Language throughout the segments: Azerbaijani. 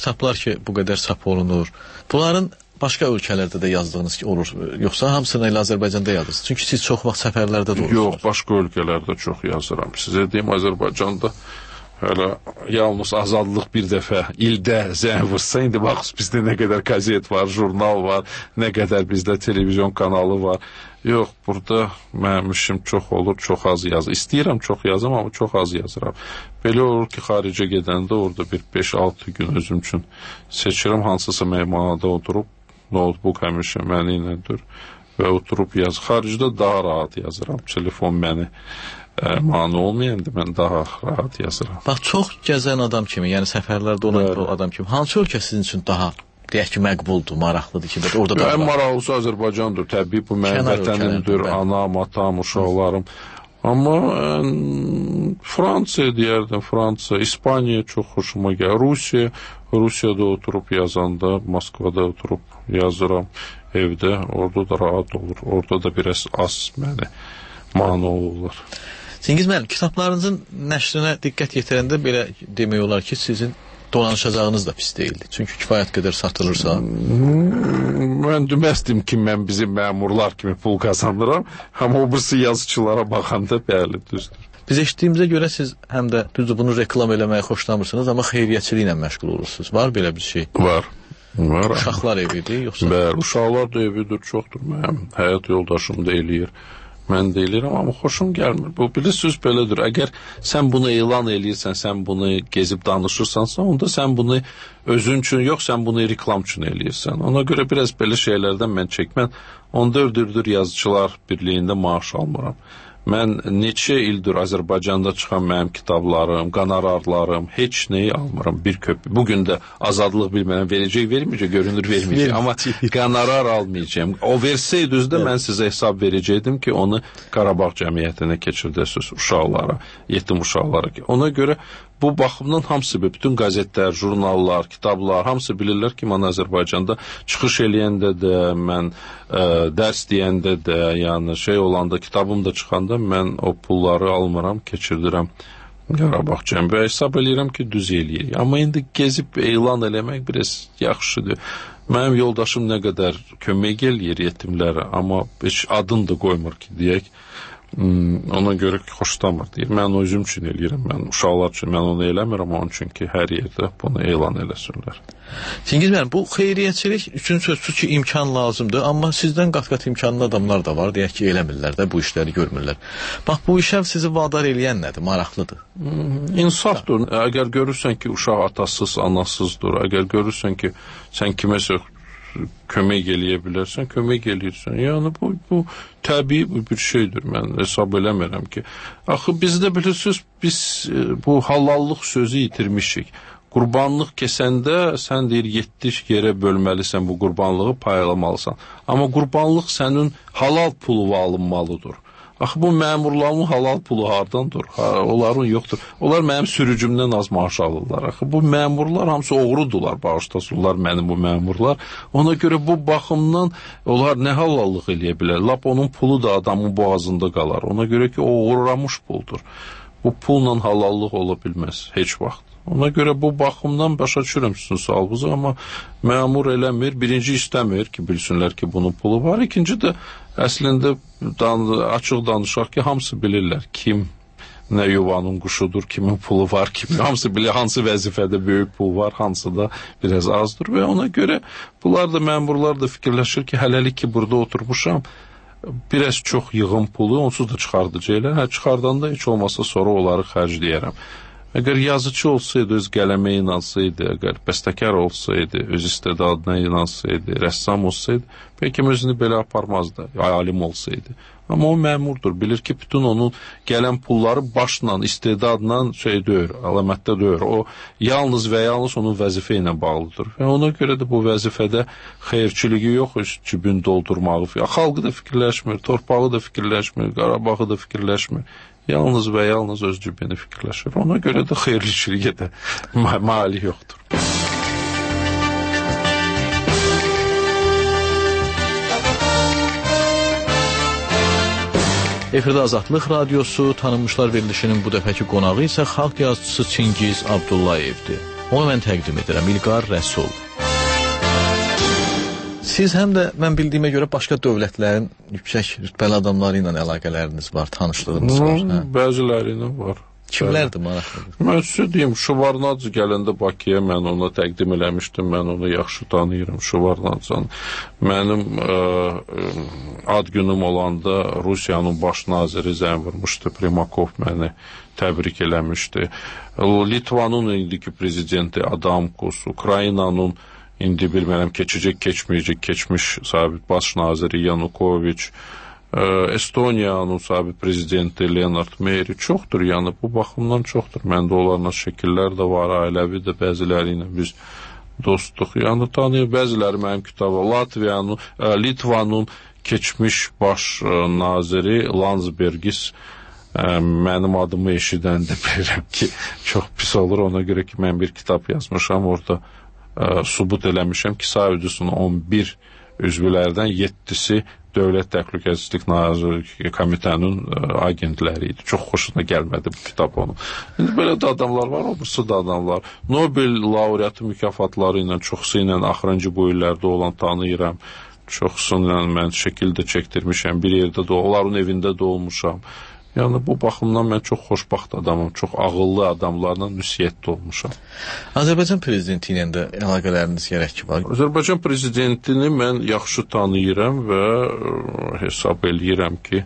kitablar ki bu qədər çap olunur, bunların başqa ölkələrdə də yazdığınız olur, yoxsa hamısını elə Azərbaycanda yazırsınız? Çünki siz çox vaxt səfərlərdə də olursunuz. Yox, başqa ölkələrdə çox yazıram. Sizə deyim, Azərbaycanda hələ yalnız Azadlıq bir dəfə ildə zəng vursa, indi bax bizdə nə qədər qəzet var, jurnal var, nə qədər bizdə televizyon kanalı var. Yox, burada mənim işim çox olur, çox az yazır. İstəyirəm çox yazım, amma çox az yazıram. Belə olur ki, xaricə gedəndə orada bir 5-6 gün özüm üçün seçirəm, hansısa mehmanada oturub, notebook həmişə məni iləndir və oturub yaz. Xaricdə daha rahat yazıram. Telefon məni mane olmayanda mən daha rahat yazıram. Bax, çox gəzən adam kimi, yəni səfərlərdə olan adam kimi, hansı ölkə sizin üçün daha, deyək ki, məqbuldur, maraqlıdır ki, orada da var? Ən maraqlısı Azərbaycandır. Təbii bu mənim vətənimdir, anam, atam, uşaqlarım. Amma Fransa deyərdim, Fransa, İspaniya çox xoşuma gəlir. Rusiyada oturub yazanda, Moskvada oturub yazıram evdə, orada da rahat olur. Orada da biraz az məni mane olurlar. Çingiz müəllim, kitablarınızın nəşrinə diqqət yetirəndə belə demək olar ki, sizin dolanışacağınız da pis deyildi. Çünki kifayət qədər satılırsa. Mən deməzdim ki, mən bizim məmurlar kimi pul qazanıram. Amma o birisi yazıçılara baxanda bəli, düzdür. Biz eşitdiyimizə görə siz həm də düzdür bunu reklam eləməyi xoşlamırsınız, amma xeyriyyəçiliklə məşğul olursunuz. Var belə bir şey? Var. Uşaqlar evidir, yoxsa? Bəli, uşaqlar da evidir, çoxdur. Mənim həyat yoldaşım da eləyir. Mən də eləyirəm, amma xoşum gəlmir. Bu, bilirsiniz, belədir. Əgər sən bunu elan eləyirsən, sən bunu gezib danışırsansa, onda sən bunu özün üçün yox, sən bunu reklam üçün eləyirsən. Ona görə biraz belə şeylərdən mən çəkmən. 14 yazıçılar birliyində maaş almıram. Mən neçə ildir Azərbaycanda çıxan mənim kitablarım, qonorarlarım, heç nəyi almıram, bir köpük. Bugün də Azadlıq bilməyən verməyəcək, görünür verməyəcək. Amma qonorar almayacağım. O versəydi üzdə mən sizə hesab verəcəkdim ki, onu Qarabağ cəmiyyətinə keçirdəsiniz uşaqlara, yetim uşaqlara. Ona görə bu baxımdan hamısı, bütün qəzetlər, jurnallar, kitablar, hamısı bilirlər ki, mən Azərbaycanda çıxış eləyəndə də, mən dərs deyəndə də, yəni şey olanda, kitabım da çıxanda mən o pulları almıram, keçirdirəm Qarabağ cəmiyyətinə. Hesab eləyirəm ki, düz eləyir. Amma indi gezib elan eləmək biraz yaxşıdır. Mənim yoldaşım nə qədər kömək eləyir yetimlərə, amma heç adını da qoymur ki, deyək. Ona görə ki, xoşlamır deyir. Mən özüm üçün eləyirəm, mən uşaqlar üçün mən onu eləmirəm, onun üçün ki, hər yerdə bunu elan eləsinlər. Çingiz müəllim, bu xeyriyyəçilik üçün sözsüz ki, imkan lazımdır, amma sizdən qat-qat imkanlı adamlar da var, deyək ki, eləmirlər də, bu işləri görmürlər. Bax, bu işə sizi vadar eləyən nədir? Maraqlıdır. İnsafdır. Əgər görürsən ki, uşaq atasız, anasızdır, əgər görürsən ki, sən kiməsə kömək eləyə bilərsən, kömək eləyirsən. Yəni, bu təbii bir şeydir. Mən hesab eləmirəm ki. Axı, bizdə bilirsiniz, biz bu halallıq sözü itirmişik. Qurbanlıq kəsəndə sən deyir, 7 yerə bölməlisən bu qurbanlığı, payalamalısan. Amma qurbanlıq sənin halal pulu alınmalıdır. Axı, bu məmurların halal pulu hardandır? Onların yoxdur. Onlar mənim sürücümdən az maaş alırlar. Axı, bu məmurlar hamısı oğrudular, bağışlasınlar mənim bu məmurlar. Ona görə bu baxımdan onlar nə halallıq eləyə bilər? Lap onun pulu da adamın boğazında qalar. Ona görə ki, o oğurlamış puldur. Bu pulla halallıq ola bilməz heç vaxt. Ona görə bu baxımdan başa düşürəm sizin sualınızı, amma məmur eləmir. Birinci istəmir ki, bilsinlər ki, bunun pulu var. İkinci də əslində açıq danışaq ki, hamısı bilirlər kim nə yuvanın quşudur, kimin pulu var, hamısı bilir, hansı vəzifədə böyük pul var, hansı da biraz azdır və ona görə bunlar da məmurlar da fikirləşir ki, hələlik ki, burada oturmuşam, biraz çox yığın pulu, onsuz da çıxardacaqlar. Çıxardanda heç olmasa sonra onları xərcləyərəm. Əgər yazıcı olsaydı, öz qələmə inansaydı, əgər bəstəkar olsaydı, öz istedadına inansaydı, rəssam olsaydı, bəlkə özünü belə aparmazdı, alim olsaydı. Amma o məmurdur, bilir ki, bütün onun gələn pulları başla, istedadla deyir, əlamətdə deyir. O, yalnız və yalnız onun vəzifə ilə bağlıdır. Və ona görə də bu vəzifədə xeyirçiliyi yox, öz cibini doldurmağı, xalqı da fikirləşmir, torpağı da fikirləşmir, Qarabağı da fikirləşmir. Yalnız və yalnız öz cibini fikirləşir. Ona görə də xeyirliçiliyə də mali yoxdur. Efirdə Azadlıq Radiosu, tanınmışlar verilişinin bu dəfəki qonağı isə xalq yazıcısı Çingiz Abdullayevdir. Onu mən təqdim edirəm. İlqar Rəsul. Siz həm də mən bildiyimə görə başqa dövlətlərin yüksək rütbəli adamları ilə əlaqələriniz var, tanışlığınız var. Hə? Bəziləri ilə var. Kimlərdir maraqlıdır? Mən sizə deyim, Şuvarnadze gələndə Bakıya mən ona təqdim eləmişdim, mən onu yaxşı tanıyıram, Şuvarnadzanı. Mənim ad günüm olanda Rusiyanın baş naziri zəng vurmuşdu, Primakov məni təbrik eləmişdi. Litvanın indiki prezidenti Adamkus, Ukraynanın indi bilmərəm keçəcək, keçməyəcək, keçmiş sabit baş naziri Yanukoviç, Estoniyanın sabit prezidenti Leonard Meri çoxdur, yəni bu baxımdan çoxdur. Məndə onlarla şəkillər də var, ailəvi də bəziləri ilə biz dostluq. Yəni tanıyır, bəziləri mənim kitabı Latviyanın, Litvanın keçmiş baş naziri Landsbergis mənim adımı eşidəndə bilirəm ki, çox pis olur, ona görə ki, mən bir kitab yazmışam, orada sübut eləmişəm ki, Savcısının 11 üzvlərdən 7-si Dövlət Təhlükəsizlik Nazirliyi Komitənin agentləri idi. Çox xoşuna gəlmədi bu kitab onun. İndi belə də adamlar var, obrisi də adamlar. Nobel laureatı mükafatları ilə, çoxsu ilə axırıncı bu illərdə olan tanıyıram. Çoxsunu mən şəkil də çəkdirmişəm, bir yerdə də, onların evində də olmuşam. Yəni bu baxımdan mən çox xoşbaxt adamım, çox ağıllı adamlarla müsiyətdə olmuşam. Azərbaycan prezidenti ilə də əlaqələriniz gərək ki var. Azərbaycan prezidentini mən yaxşı tanıyıram və hesab eləyirəm ki,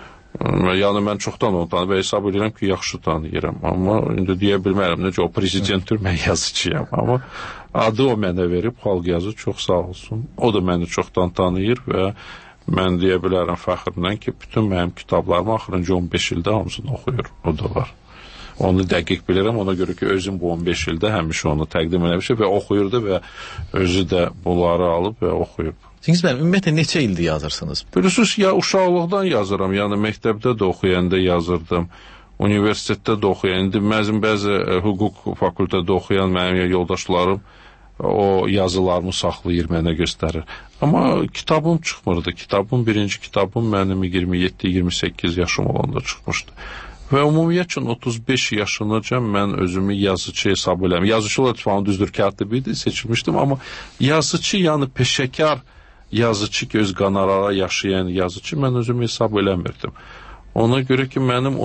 yəni mən çoxdan onu tanıyıram və hesab eləyirəm ki, yaxşı tanıyıram. Amma indi deyə bilmərəm necə o prezidentdir, mən yazıcıyam. Amma adı o mənə verib, xalq yazı çox sağ olsun. O da məni çoxdan tanıyır və mən deyə bilərəm fəxrlə ki, bütün mənim kitablarımı axırıncı 15 ildə hamısını oxuyur. O da var. Onu dəqiq bilirəm, ona görə ki, özüm bu 15 ildə həmişə onu təqdim eləmişəm və oxuyurdu və özü də bunları alıb və oxuyub. Siz mənim ümumiyyətlə neçə ildir yazırsınız? Bilirsiniz, ya uşaqlıqdan yazıram, yəni məktəbdə də oxuyanda yazırdım, universitetdə də oxuyan, indi bəzi hüquq fakültədə oxuyan mənim yoldaşlarım o yazılarımı saxlayır, mənə göstərir. Amma kitabım çıxmırdı. Birinci kitabım mənim 27-28 yaşım olanda çıxmışdı. Və ümumiyyətcə 35 yaşınacan mən özümü yazıcı hesab eləmirəm. Yazıçılar İttifaqının düzdür katibi seçilmişdim, amma yazıcı, yəni peşəkar yazıcı, göz qanarara yaşayan yazıcı mən özümü hesab eləmirdim. Ona görə ki, mənim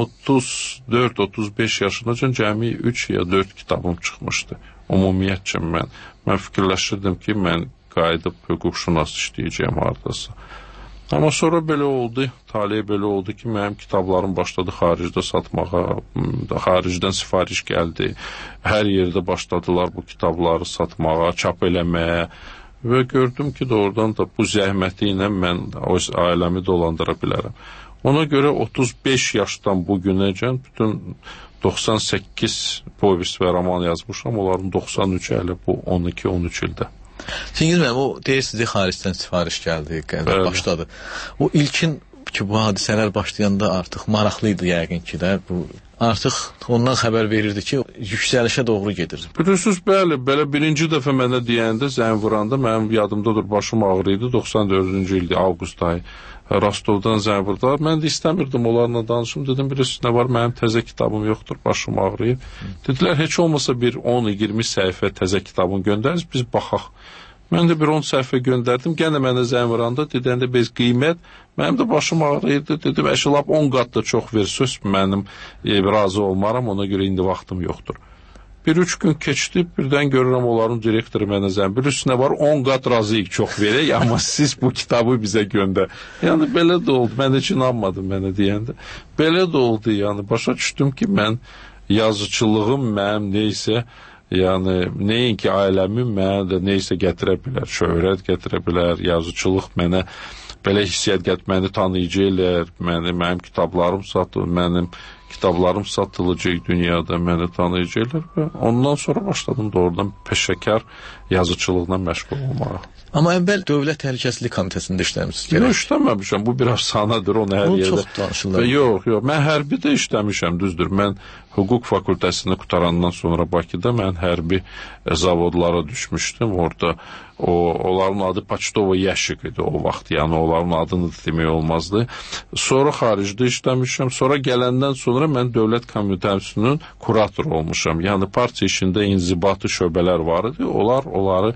34-35 yaşınacan cəmi 3 ya 4 kitabım çıxmışdı. Ümumiyyətcə mən fikirləşirdim ki, mən qayıdıb hüquqşünas işləyəcəyim hardasa. Amma sonra belə oldu, taliyə belə oldu ki, mənim kitablarım başladı xaricdə satmağa, xaricdən sifariş gəldi. Hər yerdə başladılar bu kitabları satmağa, çap eləməyə və gördüm ki, doğrudan da bu zəhməti ilə mən ailəmi dolandıra bilərəm. Ona görə 35 yaşdan bu günəcən bütün 98 povest və roman yazmışam, onların 93-ü hələ bu 12-13 ildə. Siz mənim, o deyirsiniz, xaricdən sifariş gəldi, başladı. O ilkin ki, bu hadisələr başlayanda artıq maraqlıydı yəqin ki də, bu artıq ondan xəbər verirdi ki, yüksəlişə doğru gedir. Bilirsiniz, bəli, belə birinci dəfə mənə deyəndə, zəng vuranda, mənim yadımdadır, başım ağrıydı, 94-cü ildir, avqust ayı. Rostovdan zəng vurdular. Mən də istəmirdim onlarla danışım. Dedim, bilirsiniz nə var, mənim təzə kitabım yoxdur, başım ağrıyıb. Dedilər, heç olmasa bir 10-20 səhifə təzə kitabını göndəririz, biz baxaq. Mən də bir 10 səhifə göndərdim. Gənə mənə zəng vuranda, dedəndə biz qiymət, mənim də başım ağrıyırdı. Dedim, əşəlab 10 qat da çox ver, söz mənim razı olmaram, ona görə indi vaxtım yoxdur. 1-3 gün keçdi, birdən görürəm onların direktoru mənə zəng, bilirsiniz nə var, 10 qat razıyıq çox verək, amma siz bu kitabı bizə göndər. Yəni, belə də oldu, mən heç inanmadım mənə deyəndə. Belə də oldu, yəni, başa düşdüm ki, mən yazıçılığım mənim neysə, yəni, nəinki ailəmin mənə də neysə gətirə bilər, şöhrət gətirə bilər, yazıçılıq mənə belə hissiyyət gətirə, məni tanıyıcı elər, mənim kitablarım satılır, mənim kitablarım satılacaq dünyada, məni tanıyıcı elər və ondan sonra başladım doğrudan peşəkar yazıçılıqla məşğul olmağa. Amma əvvəl Dövlət Təhlükəsizlik Komitəsində işləmişsiniz. Yox, işləməmişəm. Bu biraz sanadır, onu hər yerdə. Çox danışırlar. Yox, mən hərbidə işləmişəm, düzdür. Mən hüquq fakültəsini qutarandan sonra Bakıda mən hərbi zavodlara düşmüşdüm. Orada onların adı Почтовый ящик idi o vaxt. Yəni onların adını da demək olmazdı. Sonra xaricdə işləmişəm. Sonra gələndən sonra mən Dövlət Komitəsinin kuratoru olmuşam. Yəni partiya işində inzibati şöbələr var idi. Onları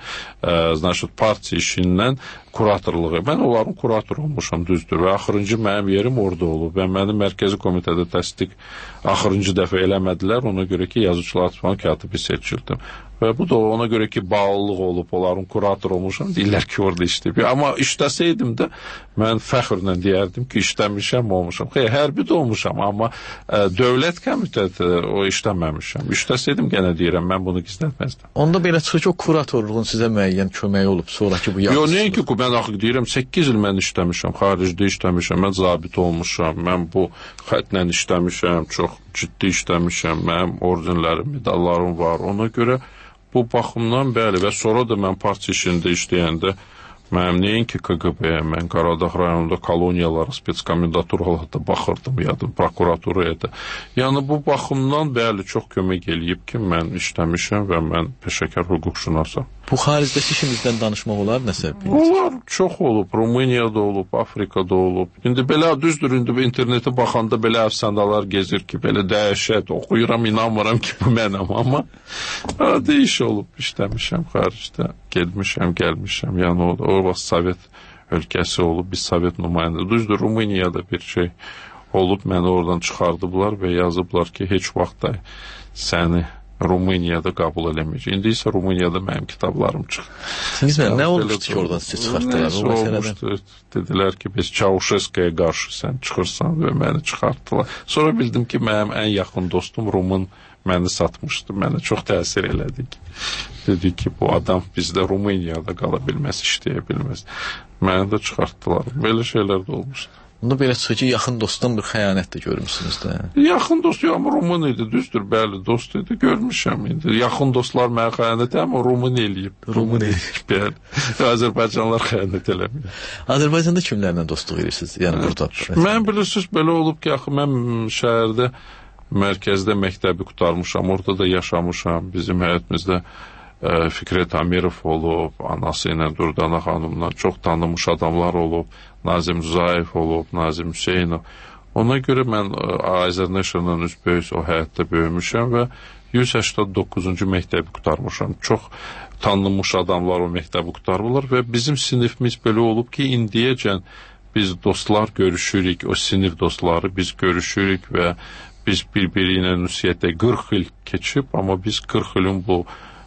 partiya işindən kuratorluğu. Mən onların kuratoru olmuşam, düzdür. Və axırıncı mənim yerim orada olub. Və məni mərkəzi komitədə təsdiq axırıncı dəfə eləmədilər. Ona görə ki, yazıçılar İttifaqı katibi seçildim. Və bu da ona görə ki, bağlılıq olub, onların kurator olmuşam, deyirlər ki, orada işləyib. Amma işləsəydim də, mən fəxrlə deyərdim ki, işləmişəm, olmuşam. Xeyr, hərbi də olmuşam, amma dövlət komitədə o işləməmişəm. İşləsəydim, gənə deyirəm, mən bunu gizlətməzdim. Onda belə çıxır ki, o kuratorluğun sizə müəyyən köməyi olub, sonraki bu yazıçılıq. Yox, nəinki ki, mən axı deyirəm, 8 il mən işləmişəm, xaricdə işləmişəm, mən zabit olmuşam, mən bu xətlə işləmişəm, çox ciddi işləmişəm, mənim ordenlərim, medallarım var, ona görə bu baxımdan bəli və sonra da mən partiya işində işləyəndə mənim nəinki KGB-yə, mən Qaradağ rayonunda koloniyalara, spetskomendanturalarda baxırdım, yadım, prokuraturaya da. Yəni bu baxımdan bəli çox kömək eləyib ki, mən işləmişəm və mən peşəkar hüquqşünasam. Bu xaricdəki işimizdən danışmaq olar nəsə? Olar, çox olub. Rumuniyada olub, Afrikada olub. İndi belə düzdür, indi internetə baxanda belə əfsanələr gezir ki, belə dəhşət, oxuyuram, inanmıram ki, bu mənəm, amma deyiş olub, işləmişəm xaricdə, gedmişəm, gəlmişəm. Yəni o Sovet ölkəsi olub, biz Sovet nümayəndə. Düzdür, Rumuniyada bir şey olub, məni oradan çıxardıblar və yazıblar ki, heç vaxt da səni Rumuniyada qəbul eləməyəcək. İndi isə Rumuniyada mənim kitablarım çıxır. Siz nə olmuşdu ki, oradan sizi çıxartdılar? Nə olmuşdu? Dedilər ki, biz Çavuşeskaya qarşı sən çıxırsan və məni çıxartdılar. Sonra bildim ki, mənim ən yaxın dostum Rumun məni satmışdı. Mənə çox təsir elədi ki. Dedi ki, bu adam bizdə Rumuniyada qala bilməz, işləyə bilməz. Məni də çıxartdılar. Belə şeylər də olmuşdu. Onda belə çıxır ki, yaxın dostdan bir xəyanət də görmüşsünüz də. Yaxın dost, amma Rumun idi, düzdür, bəli, dost idi, görmüşəm indi. Yaxın dostlar mənə xəyanət edib, amma Rumun eləyib. Rumun eləyib. Bəli, Azərbaycanlılar xəyanət eləmir. Azərbaycanda kimlərlə dostluq edirsiniz? Yəni burada. Mən bilirsiniz, belə olub ki, axı mən şəhərdə, mərkəzdə məktəbi qurtarmışam, orada da yaşamışam, bizim həyətimizdə Fikrət Amirov olub, anası ilə Durdana xanımla çox tanınmış adamlar olub, Nazim Zayev olub, Nazim Hüseynov. Ona görə mən Azərbaycanla üzbəüz o həyətdə böyümüşəm və 189-cu məktəbi qurtarmışam. Çox tanınmış adamlar o məktəbi qurtarırlar və bizim sinifimiz belə olub ki, indiyəcən biz dostlar görüşürük, o sinif dostları biz görüşürük və biz bir-biri ilə ünsiyyətdə 40 il keçib, amma biz 40 ilin bu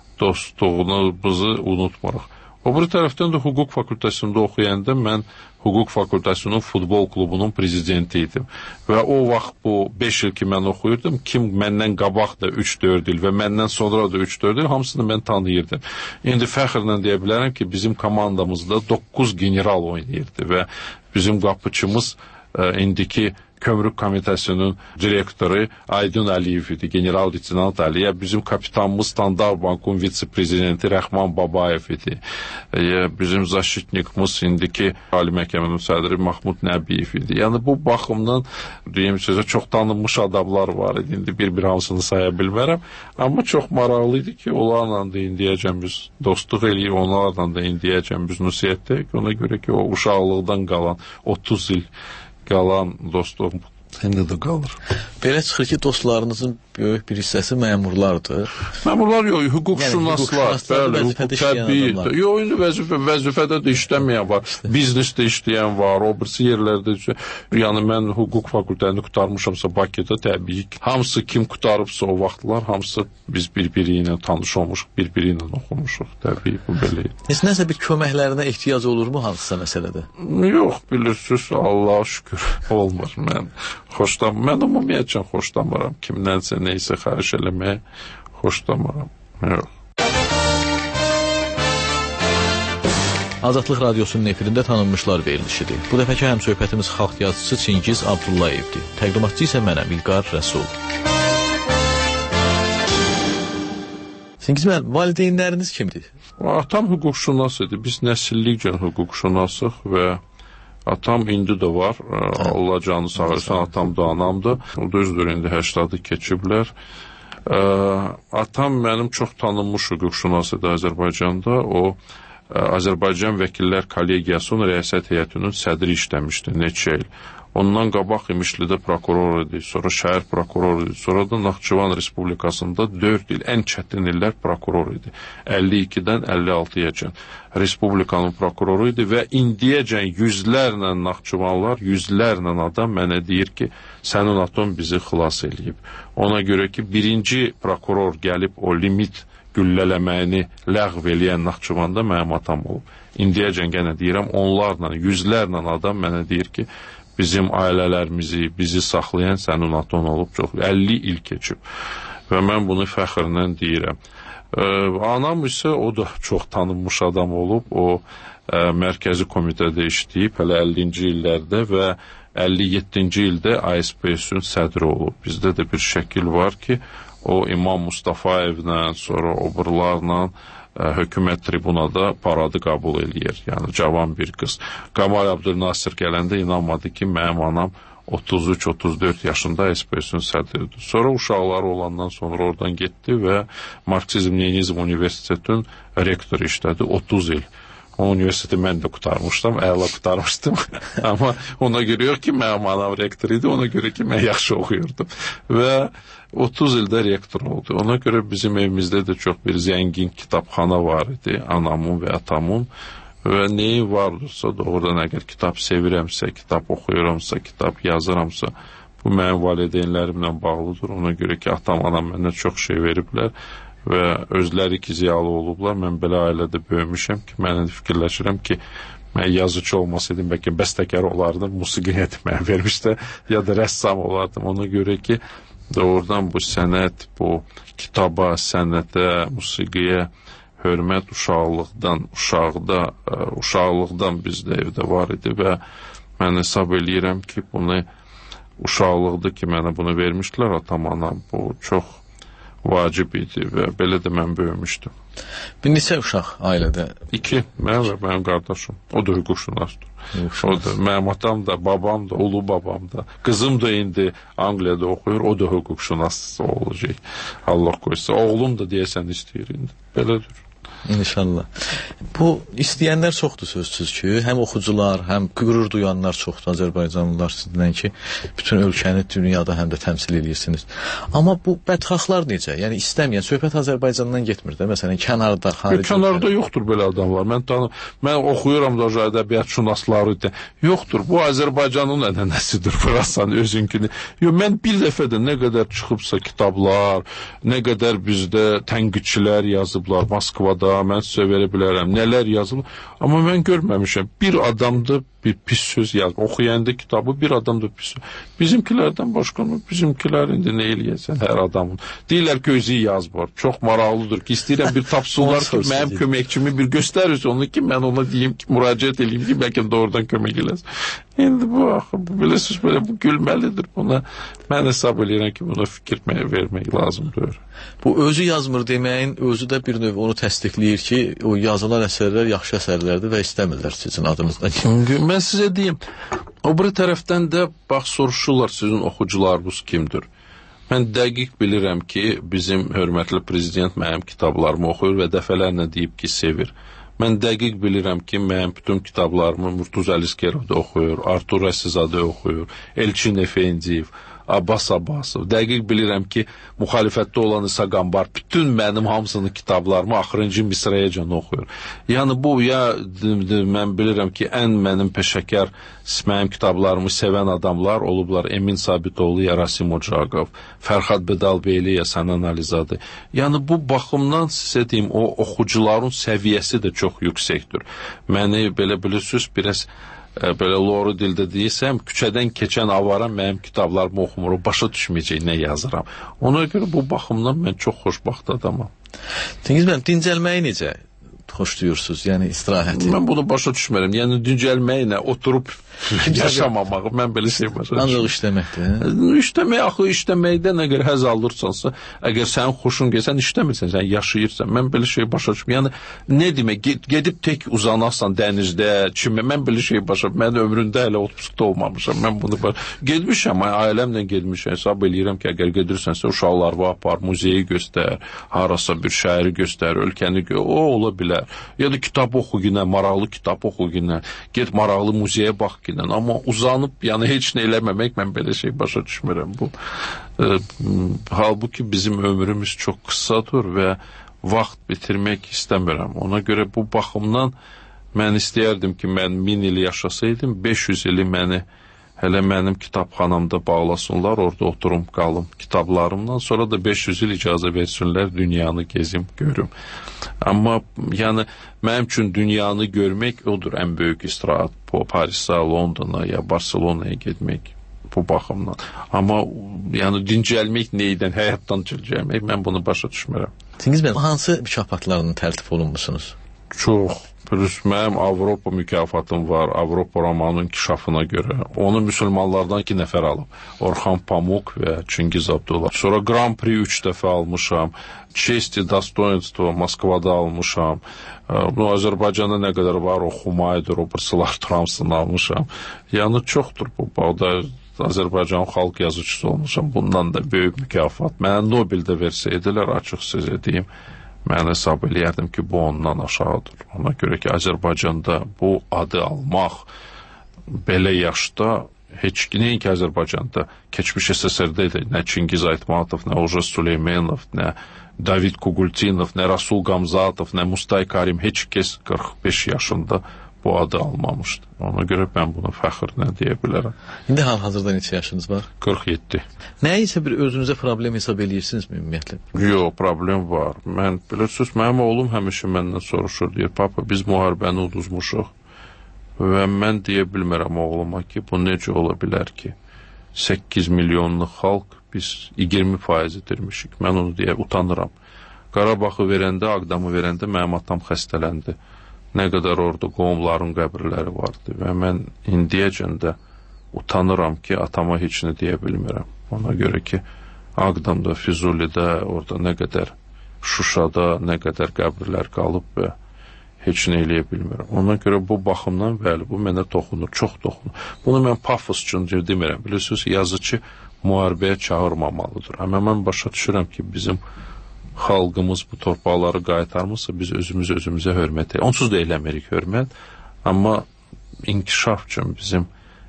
dostluğumuzu unutmarıq. O bir tərəfdən də hüquq fakültəsində oxuyanda mən hüquq fakültəsinin futbol klubunun prezidenti idim. Və o vaxt bu 5 il ki mən oxuyurdum, kim məndən qabaq da 3-4 il və məndən sonra da 3-4 il, hamısını mən tanıyırdım. İndi fəxrlə deyə bilərəm ki, bizim komandamızda 9 general oynayırdı və bizim qapıçımız indiki Kömrük Komitəsinin direktoru Aydın Əliyev idi, general-leytenant Əliyev. Bizim kapitanımız Standart Bankın vitse-prezidenti Rəhman Babayev idi. Bizim zaşitnikimiz indiki Ali Məhkəmənin sədri Mahmud Nəbiyev idi. Yəni bu baxımdan deyim sizə çox tanınmış adamlar var idi. İndi bir hamısını saya bilmərəm. Amma çox maraqlı idi ki, onlarla da indiyəcən biz dostluq eləyib, onlarla da indiyəcən biz nüsiyyətdəyik. Ona görə ki, o uşaqlıqdan qalan 30 il qalan dostluğum indi də qalır. Belə çıxır ki, dostlarınızın böyük bir hissəsi məmurlardır. Məmurlar yox, hüquqşünaslar, bəli, hüquq təbii. Yox, indi vəzifədə də işləməyən var, biznesdə işləyən var, o birisi yerlərdə. Yəni mən hüquq fakültəsini qurtarmışamsa Bakıda təbii ki, hamısı kim qurtarıbsa o vaxtlar, hamısı biz bir-biri ilə tanış olmuşuq, bir-biri ilə oxumuşuq, təbii bu belə idi. Heç nəsə bir köməklərinə ehtiyac olurmu hansısa məsələdə? Yox, bilirsiniz, Allaha şükür olmur. Mən ümumiyyətcən xoşlamıram. Kimdənsə neysə xahiş eləməyə xoşlamıram. Yox. Azadlıq Radiosunun efirində tanınmışlar verilişidir. Bu dəfəki həmsöhbətimiz xalq yazıçısı Çingiz Abdullayevdir. Təqdimatçı isə mənəm, İlqar Rəsul. Çingiz bəy, valideynləriniz kimdir? Atam hüquqşünas idi. Biz nəsillikcən hüquqşünasıq və Atam indi də var. Allah canı sağ olsun. Atam da anamdır. O düzdür, indi 80-ı keçiblər. Atam mənim çox tanınmış hüquqşünas idi Azərbaycanda. O Azərbaycan Vəkillər Kollegiyasının rəyasət heyətinin sədri işləmişdi neçə il. Ondan qabaq İmişlidə prokuror idi, sonra şəhər prokuror idi, sonra da Naxçıvan Respublikasında 4 il, ən çətin illər prokuror idi. 52-dən 56-yacan Respublikanın prokuroru idi və indiyəcən yüzlərlə Naxçıvanlar, yüzlərlə adam mənə deyir ki, sənin atom bizi xilas eləyib. Ona görə ki, birinci prokuror gəlib o limit güllələməyini ləğv eləyən Naxçıvanda mənim atam olub. İndiyəcən gənə deyirəm, onlarla, yüzlərlə adam mənə deyir ki, bizim ailələrimizi, bizi saxlayan sənin atan olub, çox 50 il keçib və mən bunu fəxrlə deyirəm. Anam isə o da çox tanınmış adam olub, o mərkəzi komitədə işləyib hələ 50-ci illərdə və 57-ci ildə ASPS-ün sədri olub. Bizdə də bir şəkil var ki, o İmam Mustafayevlə, sonra oburlarla hökumət tribunada paradı qəbul eləyir. Yəni cavan bir qız. Qamal Abdülnasir gələndə inanmadı ki, mənim anam 33-34 yaşında SPS-in sədridir. Sonra uşaqları olandan sonra oradan getdi və Marksizm-Leninizm Universitetinin rektoru işlədi 30 il. O universiteti mən də qutarmışdım, əla qutarmışdım. Amma ona görə yox ki, mənim anam rektor idi, ona görə ki, mən yaxşı oxuyurdum. Və 30 ildə rektor oldu. Ona görə bizim evimizdə də çox bir zəngin kitabxana var idi, anamın və atamın. Və neyi vardırsa, doğrudan əgər kitab sevirəmsə, kitab oxuyuramsa, kitab yazıramsa, bu mənim valideynlərimlə bağlıdır. Ona görə ki, atam, anam mənə çox şey veriblər və özləri ki, ziyalı olublar. Mən belə ailədə böyümüşəm ki, mən fikirləşirəm ki, mən yazıcı olmasaydım, bəlkə bəstəkar olardım, musiqiyə mən vermişdə, ya da rəssam olardım. Ona görə ki, doğrudan bu sənət, bu kitaba, sənətə, musiqiyə hörmət uşaqlıqdan bizdə evdə var idi və mən hesab eləyirəm ki, bunu uşaqlıqda ki, mənə bunu vermişdilər, atam, anam, bu çox vacib idi və belə də mən böyümüşdüm. Bir neçə uşaq ailədə? 2, mən və mənim qardaşım. O da hüquqşünasdır. O da, mənim atam da, babam da, ulu babam da. Qızım da indi Angliyada oxuyur, o da hüquqşünas olacaq. Allah qoysa. Oğlum da deyəsən istəyir indi. Belədir. İnşallah. Bu istəyənlər çoxdur sözsüz ki, həm oxucular, həm qürur duyanlar çoxdur Azərbaycanlılar sizdən ki, bütün ölkəni dünyada həm də təmsil edirsiniz. Amma bu bədxahlar necə? Yəni istəməyən, söhbət Azərbaycandan getmir də, məsələn, kənarda, xarici. Kənarda yoxdur belə adamlar. Mən oxuyuram da ədəbiyyatşünasları da. Yoxdur, bu Azərbaycanın ənənəsidir, burasan özünkünü. Mən bir dəfə də nə qədər çıxıbsa kitablar, nə qədər bizdə tənqidçilər yazıblar Moskvada, mən sizə verə bilərəm, nələr yazılır. Amma mən görməmişəm. Bir adamda bir pis söz yazıb. Oxuyanda kitabı bir adamda pis söz. Bizimkilərdən başqa mı? Bizimkilər indi nə eləyəsən hər adamın. Deyirlər ki, özü yazmır. Çox maraqlıdır ki, istəyirəm bir tapsınlar ki, mənim köməkçimi bir göstərirsə onu ki, mən ona deyim ki, müraciət edeyim ki, bəlkə doğrudan kömək eləsin. İndi bu, bilirsiniz, belə bu gülməlidir buna. Mən hesab edirəm ki, buna fikir vermək lazımdır. Bu özü yazmır deməyin, özü də bir növ onu təsdiqləyir ki, o yazılan əsərlər yaxşı əsərlərdir və istəmirlər sizin adınızdan. Mən sizə deyim, o bir tərəfdən də bax soruşurlar sizin oxucularınız kimdir. Mən dəqiq bilirəm ki, bizim hörmətli prezident mənim kitablarımı oxuyur və dəfələrlə deyib ki, sevir. Mən dəqiq bilirəm ki, mənim bütün kitablarımı Murtuz Əlişkerov da oxuyur, Artur Rəsizadə oxuyur, Elçin Efendiyev, Abbas Abbasov. Dəqiq bilirəm ki, müxalifətdə olan İsa Qambar bütün mənim hamısının kitablarımı axırıncı misrayacan oxuyur. Yəni bu, ya mən bilirəm ki, ən mənim peşəkar mənim kitablarımı sevən adamlar olublar Emin Sabitoğlu, Yarasim Ocaqov, Fərxad Bedalbeyli, Yasan Analizadə. Yəni bu baxımdan sizə deyim, o oxucuların səviyyəsi də çox yüksəkdir. Məni belə bilirsiniz, biraz belə loru dildə deyirsəm, küçədən keçən avara mənim kitablarımı oxumur, o başa düşməyəcək nə yazıram. Ona görə bu baxımdan mən çox xoşbaxt adamam. Dingiz mən, dincəlməyi necə? xoşlayırsınız? Yəni istirahəti. Mən bunu başa düşmürəm. Yəni dincəlməklə oturub yaşamamaq. Mən belə şey başa düşmürəm. Ancaq işləməkdir. İşləmək, axı işləməkdən əgər həzz alırsansa, əgər sənin xoşun gəlsən, işləmirsən, sən yaşayırsan. Mən belə şey başa düşmürəm. Yəni nə demək, gedib tək uzanasan dənizdə, çimə, mən belə şey başa düşmürəm. Mən ömründə hələ otpuskda olmamışam. Mən bunu gedmişəm, ailəmlə gedmişəm. Hesab eləyirəm ki, əgər gedirsənsə uşaqlarını apar, muzeyi göstər, harasa bir şəhəri göstər, ölkəni o ola bilər. Ya da kitab oxu günə, maraqlı kitab oxu günə, get maraqlı muzeyə bax günə. Amma uzanıb, yəni heç nə eləməmək, mən belə şey başa düşmürəm. Bu halbuki bizim ömrümüz çox qısadır və vaxt bitirmək istəmirəm. Ona görə bu baxımdan mən istəyərdim ki, mən 1000 il yaşasaydım, 500 ili məni hələ mənim kitabxanamda bağlasınlar, orada oturum, qalım kitablarımdan, sonra da 500 il icazə versinlər, dünyanı gezim, görüm. Amma yəni mənim üçün dünyanı görmək odur ən böyük istirahət. Parisə, Londona ya Barselonaya getmək bu baxımdan. Amma yəni dincəlmək neydən, həyatdan dincəlmək, mən bunu başa düşmürəm. Çingiz bəy, hansı mükafatlarla təltif olunmusunuz? Çox. Plus mənim Avropa mükafatım var, Avropa romanının inkişafına görə. Onu müsəlmanlardan 2 nəfər alıb. Orxan Pamuk və Çingiz Abdullah. Sonra Grand Prix 3 dəfə almışam. Çesti, Dostoyevstvo Moskvada almışam. Bu Azərbaycanda nə qədər var, o Xumaydır, o Bırsılar Tramsını almışam. Yəni çoxdur bu bağda. Azərbaycan xalq yazıcısı olmuşam. Bundan da böyük mükafat. Mənə Nobeldə versəydilər, açıq söz edeyim, mən hesab eləyərdim ki, bu ondan aşağıdır. Ona görə ki, Azərbaycanda bu adı almaq belə yaşda heç nəinki Azərbaycanda, keçmiş SSR-də idi, nə Çingiz Aytmatov, nə Oğuz Süleymanov, nə David Kugultinov, nə Rasul Gamzatov, nə Mustay Karim, heç kəs 45 yaşında bu adı almamışdı. Ona görə mən buna fəxrlə deyə bilərəm. İndi hal-hazırda neçə yaşınız var? 47. Nəyə isə bir özünüzə problem hesab edirsiniz ümumiyyətlə? Yox, problem var. Mən bilirsiniz, mənim oğlum həmişə məndən soruşur, deyir, papa, biz müharibəni uduzmuşuq. Və mən deyə bilmərəm oğluma ki, bu necə ola bilər ki, 8 milyonluq xalq biz 20% itirmişik. Mən onu deyə utanıram. Qarabaxı verəndə, Ağdamı verəndə mənim atam xəstələndi. Nə qədər orada qohumların qəbirləri vardı və mən indiyəcən də utanıram ki, atama heç nə deyə bilmirəm. Ona görə ki, Ağdamda, Füzulidə, orada nə qədər Şuşada, nə qədər qəbirlər qalıb və heç nə eləyə bilmirəm. Ona görə bu baxımdan, bəli, bu mənə toxunur, çox toxunur. Bunu mən pafos üçün demirəm. Bilirsiniz, yazıcı müharibəyə çağırmamalıdır. Amma mən başa düşürəm ki, bizim xalqımız bu torpaqları qaytarmırsa, biz özümüzə hörmət edirik. Onsuz da eləmirik hörmət, amma inkişaf üçün bizim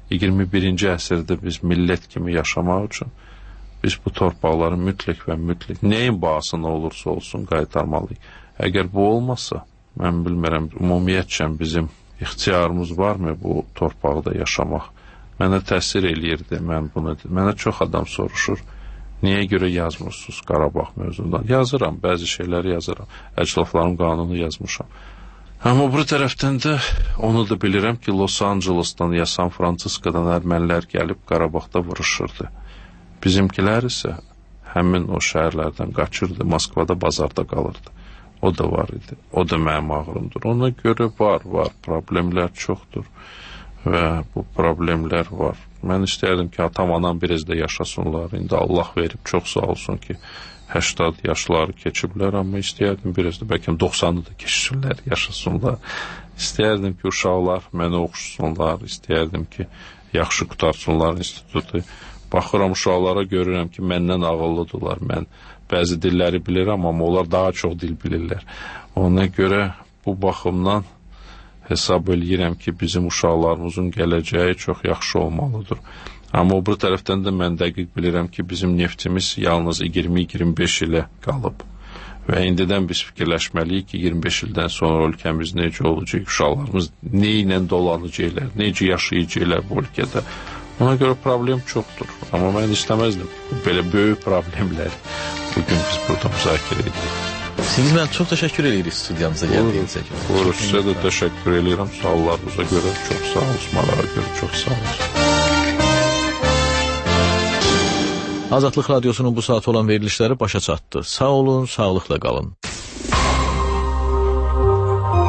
21-ci əsrdə biz millət kimi yaşamaq üçün biz bu torpaqları mütləq və mütləq nəyin bahasına olursa olsun qaytarmalıyıq. Əgər bu olmasa, mən bilmirəm, ümumiyyətcən bizim ixtiyarımız varmı bu torpaqda yaşamaq? Mənə təsir eləyirdi, mənə çox adam soruşur. Niyə görə yazmırsınız Qarabağ mövzundan? Yazıram, bəzi şeyləri yazıram. Əclafların qanunu yazmışam. Amma bu tərəfdən də onu da bilirəm ki, Los Angeles'dan ya San Francisco'dan ermənilər gəlib Qarabağda vuruşurdu. Bizimkilər isə həmin o şəhərlərdən qaçırdı, Moskvada bazarda qalırdı. O da var idi. O da mənim ağrımdır. Ona görə var, problemlər çoxdur və bu problemlər var. Mən istəyərdim ki, atam, anam biraz da yaşasınlar. İndi Allah verib, çox sağ olsun ki, 80 yaşları keçiblər, amma istəyərdim biraz da, bəlkə 90'ı da keçsinlər, yaşasınlar. İstəyərdim ki, uşaqlar mənə oxuşsunlar, istəyərdim ki, yaxşı qutarsınlar institutu. Baxıram uşaqlara, görürəm ki, məndən ağıllıdırlar. Mən bəzi dilləri bilirəm, amma onlar daha çox dil bilirlər. Ona görə bu baxımdan hesab eləyirəm ki, bizim uşaqlarımızın gələcəyi çox yaxşı olmalıdır. Amma o bir tərəfdən də mən dəqiq bilirəm ki, bizim neftimiz yalnız 20-25 ilə qalıb. Və indidən biz fikirləşməliyik ki, 25 ildən sonra ölkəmiz necə olacaq, uşaqlarımız nə ilə dolanacaqlar, necə yaşayacaqlar bu ölkədə. Ona görə problem çoxdur. Amma mən istəməzdim belə böyük problemləri bugün biz burada müzakirə edirik. Çingiz bəy, çox təşəkkür edirik studiyamıza gəldiyinizə görə. Buyurun, sizə də təşəkkür edirəm. Suallarınıza görə çox sağ olun, maraqlara görə çox sağ olun. Azadlıq Radiosunun bu saat olan verilişləri başa çatdı. Sağ olun, sağlıqla qalın.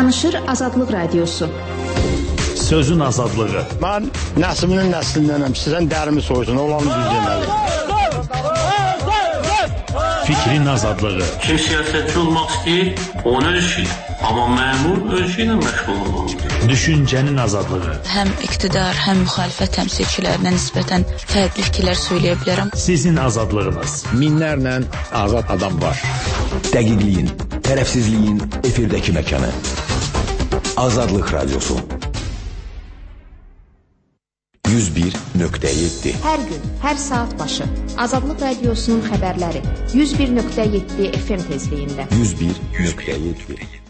Danışır Azadlıq Radiosu. Sözün azadlığı. Mən nəslinin nəslindənəm. Sizən dərimi soysun, olanı düz deməli. Fikrin azadlığı. Kim siyasətçi olmaq istəyir, onun öz işi. Amma məmur öz işi ilə məşğul olmalıdır. Düşüncənin azadlığı. Həm iqtidar, həm müxalifət təmsilçilərinə nisbətən fərqli fikirlər söyləyə bilərəm. Sizin azadlığınız. Minlərlə azad adam var. Dəqiqliyin, tərəfsizliyin efirdəki məkanı. Azadlıq Radiosu. 101.7. Hər gün, hər saat başı Azadlıq Radiosunun xəbərləri 101.7 FM tezliyində. 101.7.